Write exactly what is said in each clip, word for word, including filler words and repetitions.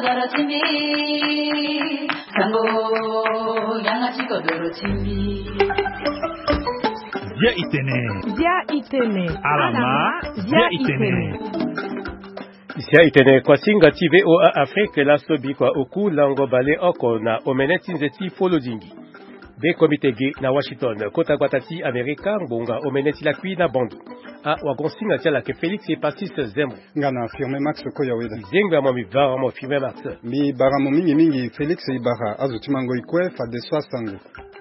dorotimi sango yanga chiko dorotimi Zia itene Zia itene Alama Zia itene Zia itene kwa singa T V O A Afrique la sobi kwa oku lango bale oko na omeneti nzeti folodingi Be komite ge na Washington kota kwatati Amerika mbonga omeneti la kui na bandu a wagonsinga tiala ke Félix et Patrice Zembo ngana firme Max Koyaweda zenga mo mi vara mo firme Max mi bara mo mingi mingi Félix ibara azutimango ikwe fa de sango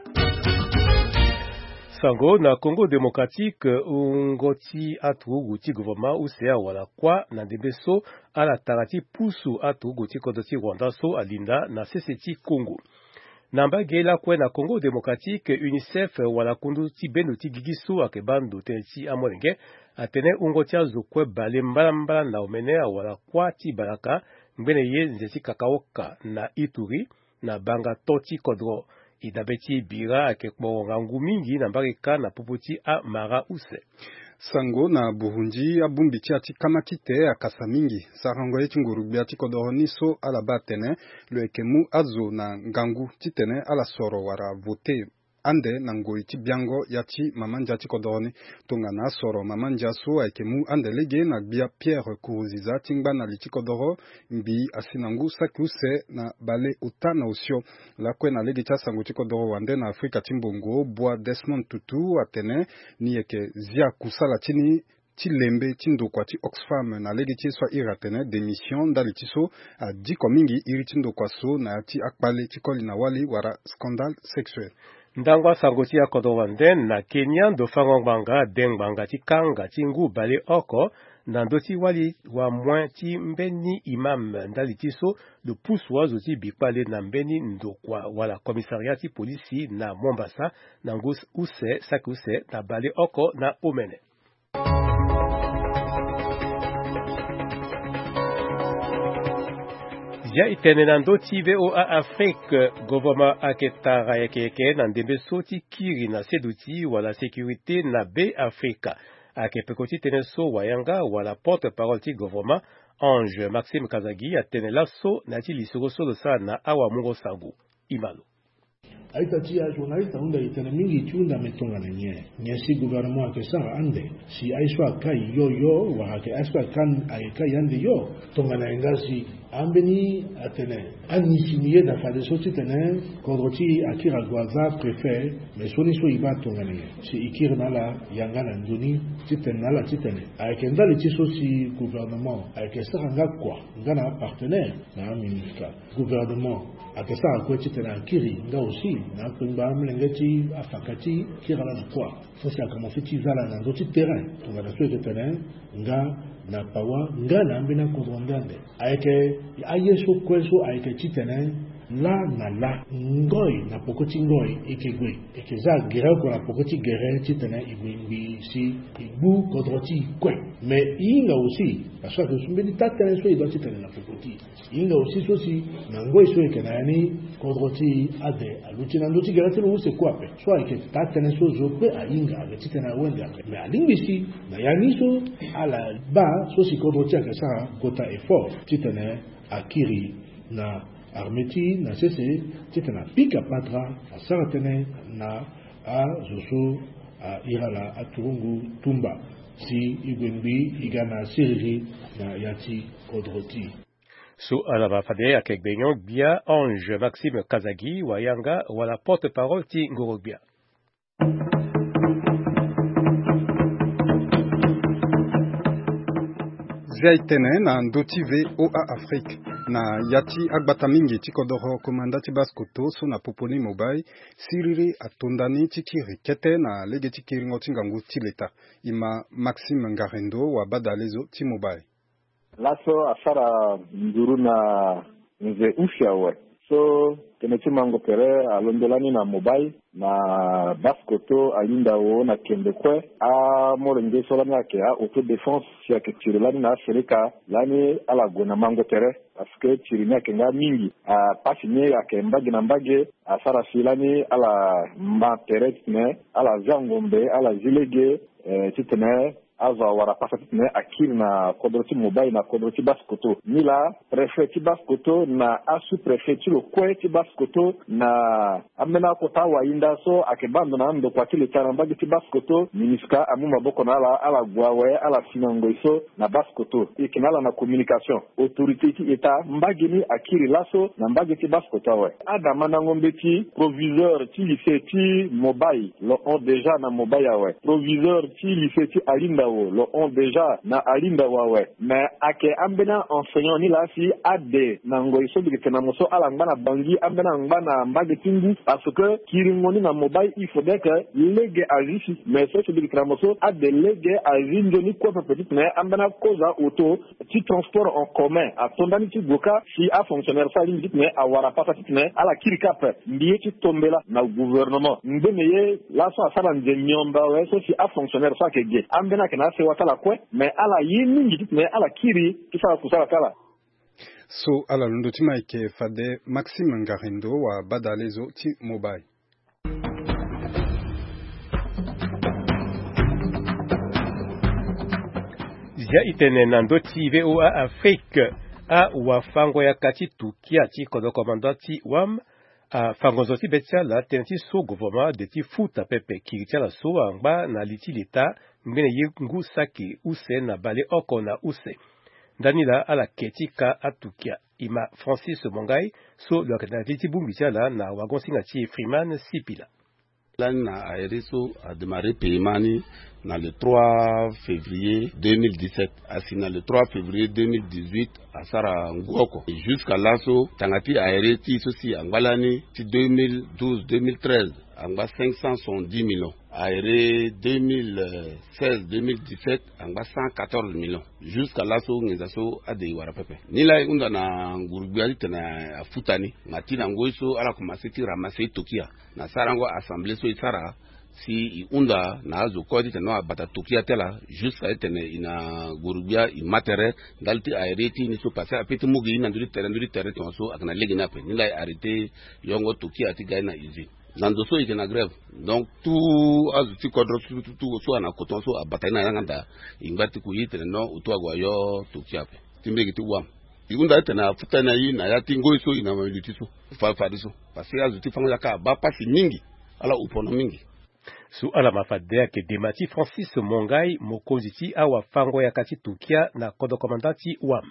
sango na Congo démocratique ungoti atu guti gouvernement usea wala kwa na debeso ala tarati pusu atu guti kodoti Rwanda so alinda na C C T Congo Namba gela kwe na Congo démocratique UNICEF wala kundu ti bendo ti gigiso akebando teneti amolenge atene ungotia zokwe bale mbala mbala na omenea wala kwa ti baraka mbene ye nzesi kakaoka na Ituri na banga toti kodro idabeti bira akekbo ngangu mingi na mbarika na puputi a mara use sango na Burundi abumbiti ati kamakite akasa mingi sarango yeti ngurugbi ati kodoroni so ala batene lo ekemu azo na ngangu titene ala soro wara vote ande na ngoi ti biango yati mamanja ti kodoroni tonga na soro mamanja so ekemu ande lege na bia Pierre Kuruziza tingba na liti kodoro mbi asinangu sakuse na bale utana osio la kwe na lege cha sango ti kodoro wande na Afrika timbongo bois Desmond Tutu atene ni eke zia kusala tini Chilembe tindo kwa ti Oxfam na lege ti so iratene démission ndali ti so a diko mingi iri tindo kwa so na ti akpale ti koli na wali wara scandale sexuel Ndangwa sangoti ya kodowanden na Kenya do fangongbanga dengbanga ti kanga ti ngu bale oko na ndoti wali wa mwen ti mbeni imam ndali ti so de puswa zo ti bikpale na mbeni ndokwa wala komisariat ti polisi na Mombasa na ngus use sakuse na bale oko na omene. Zia itene nando T V O A Afrique gouvernement aketara yekeke na ndembe soti kiri na seduti wala sécurité na B Africa akepekoti tene so wayanga wala porte-parole ti gouvernement Ange Maxime Kazagi atene laso na ti lisoko solo sana awa mungo sangu imalo aitati ya journaliste unda itana mingi chunda metonga na nye nye si gouvernement ke sara ande si aiswa kai yo yo wa ke aiswa kan ai kai ande yo tonga na ngasi ambeni atene ani simiye da fade soti tene kodroti akira gwaza préfet mais soni so iba tonga na si ikira nala yanga na nduni titena la titene ai kenda le tiso si gouvernement ai ke sara ngakwa ngana partenaire na ministère gouvernement akesa ko titena akiri nga aussi na kumba mlengeti afakati kirala na kwa sasa kama fiti zala na ndoti terrain tunga na sote terrain nga na pawa nga na mbina kodondande ayeke ayeso kweso ayeke titene la na la ngoi na pokoti ngoi ikegwe ekeza gere ko na pokoti gere titene igwimbi si igbu kodroti kwe mais inga aussi parce que sumbeni tatene so ido titene na pokoti inga aussi so si na ngoi so ekenani kodroti ade aluti na ndoti gere telo se kwape so ayeke tatene so zo pe ainga age titene wende mais alingisi na yaniso ala ba so si kodroti akesa kota effort titene akiri na armeti na sese titana pika patra a saratene na a zoso a irala a turungu tumba si igwembi igana siriri na yati kodroti so alaba fade akek benyon bia Ange Maxime Kazagi wayanga wala porte-parole ti ngorobia Zaitene na ndo T V O A Afrique na yati agbata mingi tikodoro komandati baskoto so na poponi mobai siriri atondani tikiri kete na lege tikiri ngotingangu tileta ima Maxime Ngarendo wa badalezo ti mobai laso asara nduru na nze ufya we so teneti mango pere alondolani na mobile na baskoto alinda wo na kembekwe a morenge solani yake a auto defense ya ketiri lani na Afrika lani ala gona mango pere parce que tirini yake nga mingi a pasi nye yake mbage na mbage asara filani ala ma pere tine ala zangombe ala zilege eh, titene aza wara pasati ne akil na kodroti mobile na kodroti baskoto ni la prefeti baskoto na asu prefeti lo kweti baskoto na amena kota wa inda so akebando na ndo kwa kile taramba giti baskoto miniska amuma boko na ala ala gwawe ala sinango iso na baskoto ikinala na communication autorité ki eta mbagini akiri laso na mbagiti baskoto we adama na ngombe ti proviseur ti lycée ti mobile lo on déjà na mobile we proviseur ti lycée ti alinda wo lo on déjà na alinda wa we mais ake ambena enseignant ni la si ade na ngo iso bigite na moso ala ngana bangi ambena ngana mbagiti ndu parce que kiringoni na mobile il faudrait que lege agisi mais ce que bigite na moso ade lege azindo ni quoi petit mais ambena cause auto ti transport en commun a tondani ti goka si a fonctionnaire ça limite mais a wara pata ti mais ala kirikap ndiye ti tombela na gouvernement ndemeye la so asala ndenyomba we so si a fonctionnaire ça ke ge ambena kana se watala kwe mais ala yini ngiti mais ala kiri ti fa kusala kala so ala lundo ti maike fade Maxime Ngarindo wa badalezo ti mobile. Ja itene nando ti V O A Afrique a wafango ya kati tukia ti kodo komando ti wam a fango zoti betia la teneti so gouvernement de ti futa pepe kiritia la so angba na liti leta mbene yengu saki use na bale oko na use danila ala ketika atukia ima Francis Mongai so lo kana liti bumbitia la na wagon singa ti Freeman Sipila. L'année a Eriso a démarré Payemani dans le trois février deux mille dix-sept, a signé le trois février deux mille dix-huit à Sara Ngoko. Jusqu'à l'assaut, Tangati a hérité ceci en Balani, deux mille douze deux mille treize, en bas cinq cent soixante-dix millions. A hérité deux mille seize deux mille dix-sept, en bas cent quatorze millions. Jusqu'à l'assaut, nous avons à des Warapepe. Nila unda na Ngurubiali tena Futani, Matina Ngoiso, ala commencé à ramasser Tokia. Na Sarango assemblée so Isara. Si unda na azo kodi tena bata Tokia tela jusqu'à tena ina Gurubia imatere dalti arrêté ni so passer apeti mugi na nduri terrain nduri terrain tonso akana legina pe ni la arrêté yongo Tokia ati gaina izi nando so ikena grève donc tout azo ti kodro tout tout so na koton so abata na nganda ingati ku yitene no utwa gwa yo Tokia pe timbegi ti wam igunda tena futana yi na yati ngoiso ina mamiliti so fa fa diso parce que azo ti fanga ka ba pasi mingi ala upono mingi. Su ala mafadea ke demati Francis Mongai mokoziti awa fango ya kati tukia na kodo komandati wam.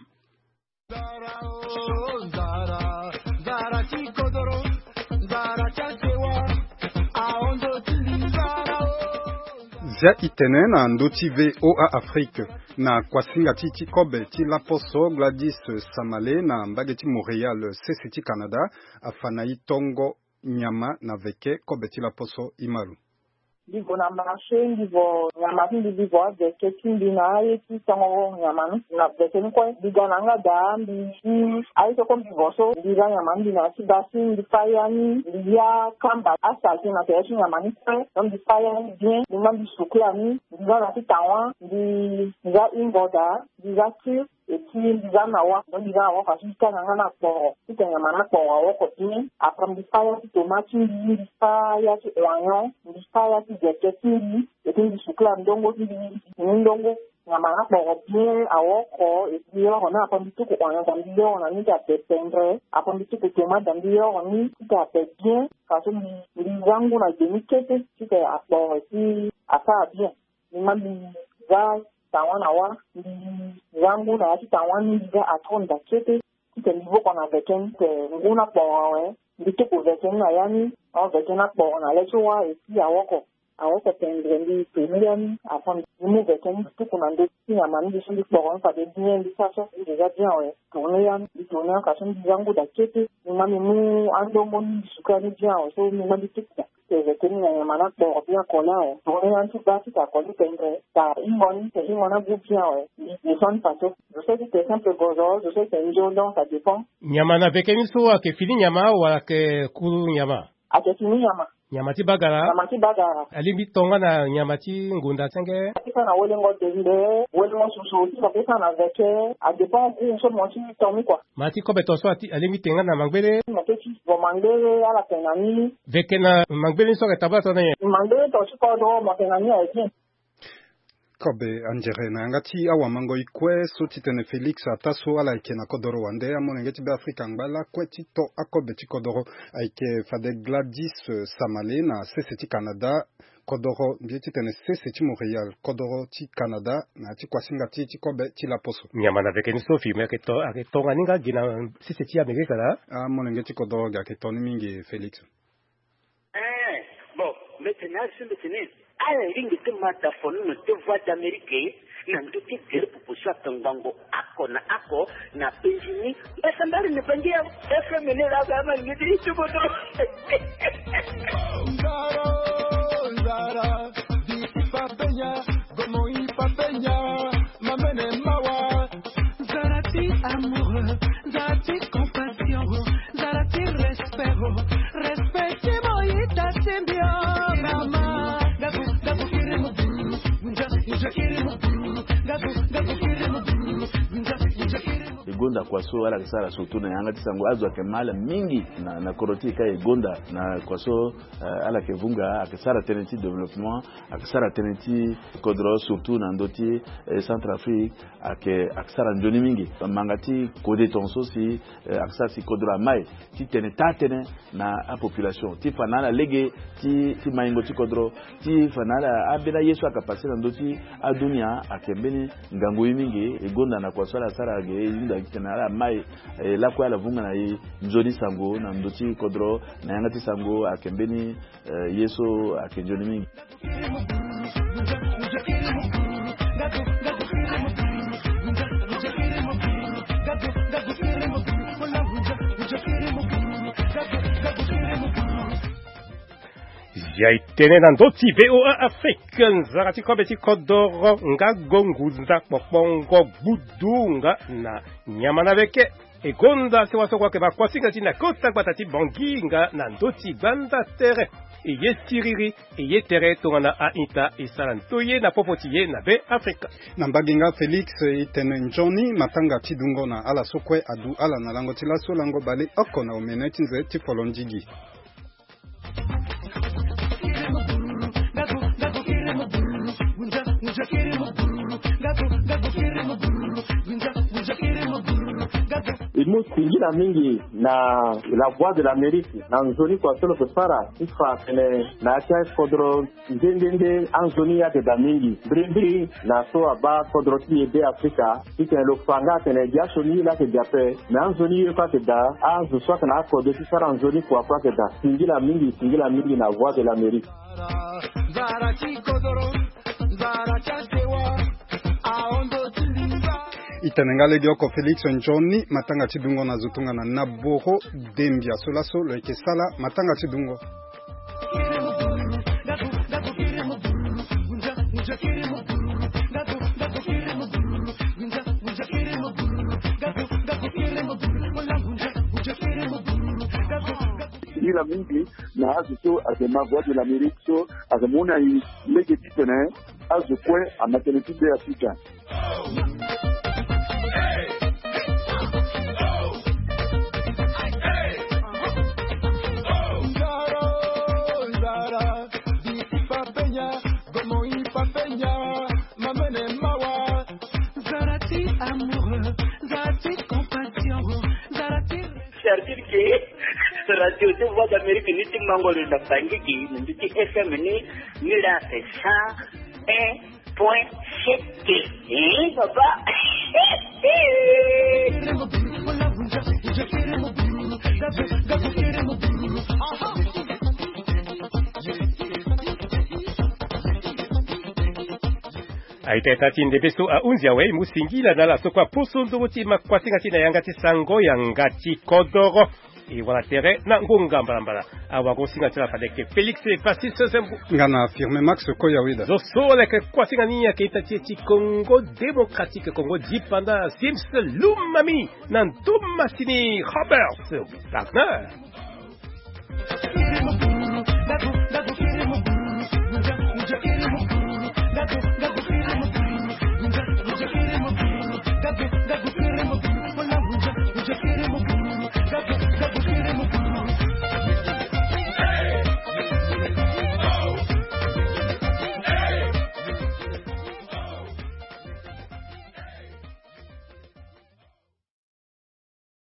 Ja itene na ndoti V O A Afrique na kwasinga titi kobe ti laposo Gladys Samale na mbageti Montréal C C T Canada afanayi tongo nyama na veke kobe ti laposo imalu. Digo na marché digo nyama ndi digo veke tindi na yeti tongo nyama na veke ni ko diga nanga da mbi ai to kom digo so diga nyama ndi na ti basi ndi fayani ya kamba asaki na teshi nyama ni ko on di fayani bien ni mambi sukula ni diga na ti tawa di za ingoda diga ti eti diga na wa do diga wa fa sika nanga na ko ti nyama na ko wa ko ti apram di fayani tomati ndi fayani ti wanyo ndi fayani Jetini, et puis du sucre ndongo di ndongo nyama na ko bien awoko et puis on a pas du tout qu'on a dans bio on a mis à pendre après du tout que tomate dans bio on mis à bien parce que les zangu na demi kete c'était à bon et puis à ça bien ni mami za tawana wa zangu na ati tawani za atonda kete c'était niveau qu'on avait qu'un nguna pour ouais du tout pour veken na yani on veken na pour on allait choa et puis awoko awoko tendrendi premium afin nous veken tout qu'on a dit si amani de sur pour on fa de bien de ça ça déjà bien ouais tourner yan tourner en cachant du zangu da kete ni mami mu ando mon sukani bien so ni mami tout c'est veken na mana pour bien coller tourner en tout bas ta coller tendre ta imoni c'est imona bien ouais ils sont pas tout je sais que c'est simple gozo je sais que c'est un jour donc ça dépend nyama na vekeni so ke fili nyama wala ke kuru nyama ake fili nyama nyama ti bagara nyama ti bagara alimbi tonga na nyama ti ngunda tenge pesa na wele ngo dende wele ngo susu ti ka pesa na veke a dépend où so mo ti tomi quoi mati ko beto so ati alimbi tenga na mangbele mo ke ti bo mangbele ala tenani veke na mangbele so ka tabata na mangbele to si ko do mo tenani a bien kobe anjere na ngati awa mango ikwe so titene Felix ataso ala ike na kodoro wande amone ngeti be Afrika ngala kweti to akobe ti kodoro aike fade Gladys Samale na C C T Canada kodoro mbieti tene C C T Montréal kodoro ti Canada na ti kwasinga ti ti kobe ti la poso nyama na vekeni sofi me keto aketonga ninga gina C C T ameke kala amone ngeti kodoro ga ketoni mingi Felix eh bon maintenant je me tenais à la ligne de mataphone de voix d'Amérique na nduti gere pupusa tangango ako na ako na penjini basa mbali ni pangia F M ni la kama ngidi chuboto Zara Zara di papenya como y papenya mamene mawa Zara ti amour Zara ti compassion Zara ti respect respect moita sembio mama Gonda kwaso ala kisara sutuna yanga tisango azwa kemala mingi na na koroti kai gonda na kwaso uh, ala kevunga akisara tenenti development akisara tenenti kodro surtout na ndoti eh, Centrafrique ake akisara njoni mingi mangati kode tonso si eh, akisara si kodro mai ti teneta tene na a population ti fanala lege ti ti maingo ti kodro ti fanala abena yesu akapasi na ndoti adunia akembeni ngango mingi e gonda na kwaso ala sara ge inda tenala mai e, la kwa la vunga na yi njoni sango na ndoti kodro na yangati sango akembeni e, yeso akenjoni mingi ya itene na ndoti V O A African zarati kobe ti kodoro nga gonguza popongo budunga na nyama na veke egonda se waso kwa ke bakwasinga tina kota kwatati banginga na ndoti banda tere eye siriri eye tere tongana a ita isalantoye na popotiye na be Afrika na mbaginga Felix itene njoni matanga tidungo na ala sokwe adu ala na lango tilaso lango bale oko na omeneti nze ti folonjigi Imu singira mingi na la voix de l'Amérique na nzoni kwa solo kusara ifa kene na cha kodro ndende anzoni ya de mingi brimbri na so aba kodro ti de Afrika ikene lo fanga kene jasho ni la ke jape na anzoni yo ka te da azu so kana kodro ti sara anzoni kwa kwa ke da singira mingi singira mingi na voix de l'Amérique Zara ti kodro Zara cha sewa aondo Itenengale dioko Felix Njoni matanga tidungo na zutunga na Naboro Dembia sola solo eke sala matanga tidungo la mingi na azuto azema voix de l'Amérique so azamona yi lege titene azukwe amateneti de Afrika Radio de voix d'Amérique ni ti mangolo na pangiki ni ti F M ni ni la ça un point sept eh papa aiteta tinde beso a unzia we musingila na la sokwa posondo ti makwasinga tina yangati sango yangati kodoro e wala tere na ngonga mbala awa gosinga tala fadeke Felix e Francis Sembu ngana affirme Max Koyawida zo sole ke kwasinga nia ke itati Congo démocratique Congo dipanda Sims Lumami na Tomasini Robert Wagner Gago gago gago gago gago